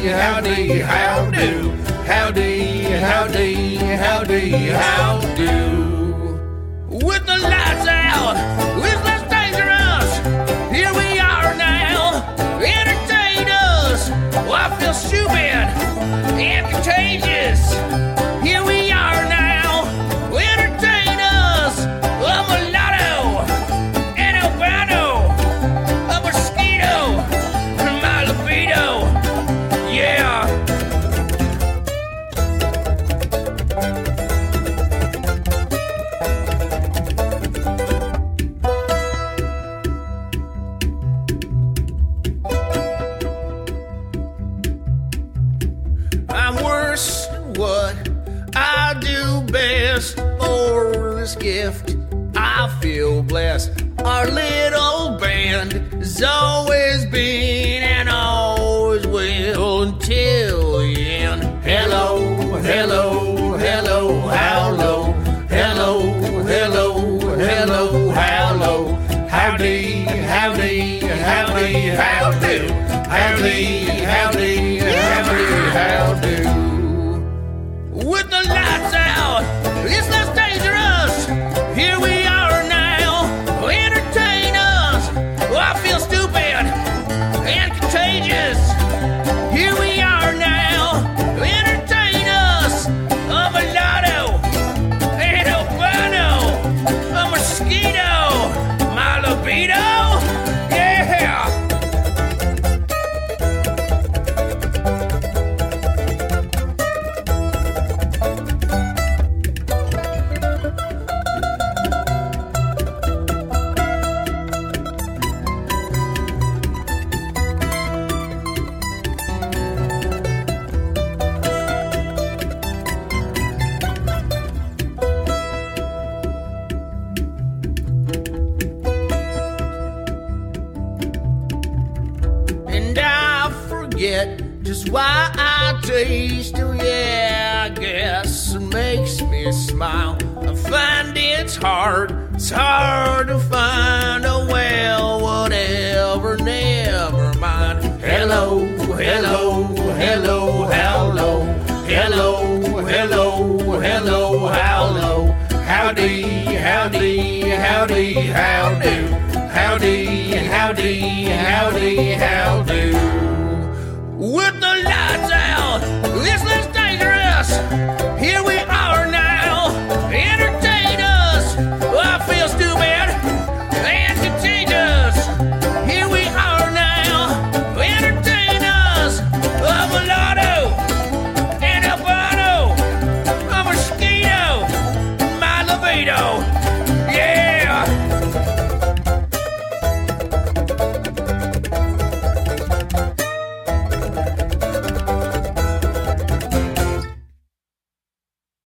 howdy, how do. Howdy, howdy, howdy, how do. With the lights out, with less dangerous, here we are now. Entertain us. Oh, I feel stupid and contagious. Here we are now. Entertain us. A mulatto, an albino, a mosquito, my libido. Yeah. I'm worse than what I do best. For this gift, I feel blessed. Our little band has always been and always will until the end. Hello, hello, hello, how low? Hello, hello, hello, how low? Howdy, howdy, howdy, how do? Howdy, howdy, howdy, how do. With the lights out, it's less dangerous. Here we are now. Entertain us. Oh, I feel stupid and contagious. Here we are now. Entertain us. A mulatto, an albino, a mosquito, my libido. Yeah. And I forget just why I taste. Oh yeah, I guess it makes me smile. I find it's hard to find a well, whatever, never mind. Hello, hello, hello, hello. Hello, hello, hello, hello. Howdy, howdy, howdy, how do. Howdy, howdy, howdy, how do.